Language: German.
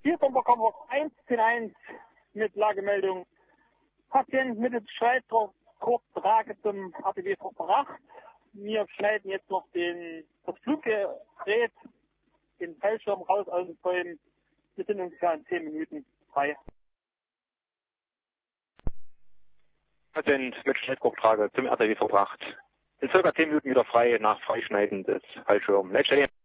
Hier bekommen wir 1:1 mit Lagemeldung. Patient mit dem Schneidkorb zum ATW verbracht. Wir schneiden jetzt noch das Fluggerät, den Fallschirm raus aus dem Kolben. Wir sind ungefähr in 10 Minuten frei. Patient mit Schneidkorbtrage zum RTW verbracht. In circa 10 Minuten wieder frei nach Freischneiden des Fallschirms.